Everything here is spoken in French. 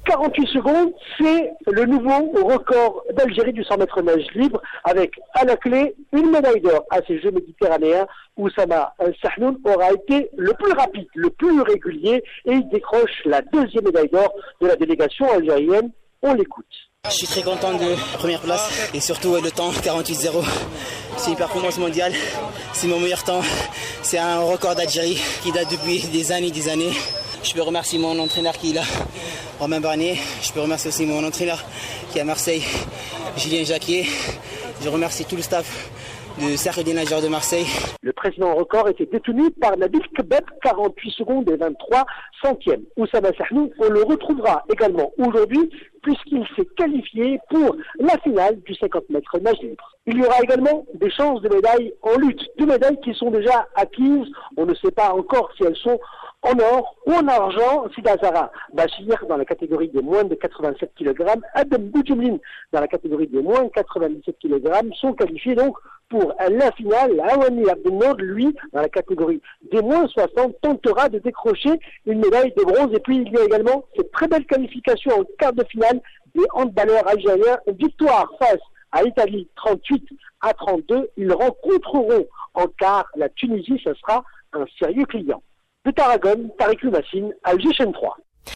48 secondes, c'est le nouveau record d'Algérie du 100 mètres nage libre, avec à la clé une médaille d'or à ces Jeux méditerranéens. Oussama Sahnoun aura été le plus rapide, le plus régulier, et il décroche la deuxième médaille d'or de la délégation algérienne. On l'écoute. Je suis très content de la première place et surtout le temps 48-0. C'est une performance mondiale, c'est mon meilleur temps. C'est un record d'Algérie qui date depuis des années. Je peux remercier mon entraîneur qui est là, Romain Barnier. Je peux remercier aussi mon entraîneur qui est à Marseille, Julien Jacquier. Je remercie tout le staff du Cercle des nageurs de Marseille. Le précédent record était détenu par Nabil Kebab, 48 secondes et 23 centièmes. Oussama Sahnoun, on le retrouvera également aujourd'hui puisqu'il s'est qualifié pour la finale du 50 mètres nage libre. Il y aura également des chances de médailles en lutte, 2 médailles qui sont déjà acquises. On ne sait pas encore si elles sont en or ou en argent. Sida Zara Bachir dans la catégorie des moins de 87 kg, Adam Boudjoumlin dans la catégorie des moins de 97 kg sont qualifiés donc pour la finale. Awani Abdelnour, lui, dans la catégorie des moins 60, tentera de décrocher une médaille de bronze. Et puis il y a également cette très belle qualification en quart de finale des handballeurs algériens. Victoire face à l'Italie 38-32. Ils rencontreront en quart la Tunisie. Ce sera un sérieux client. De Tarragone, Tariq Massine, Alger Chaîne 3.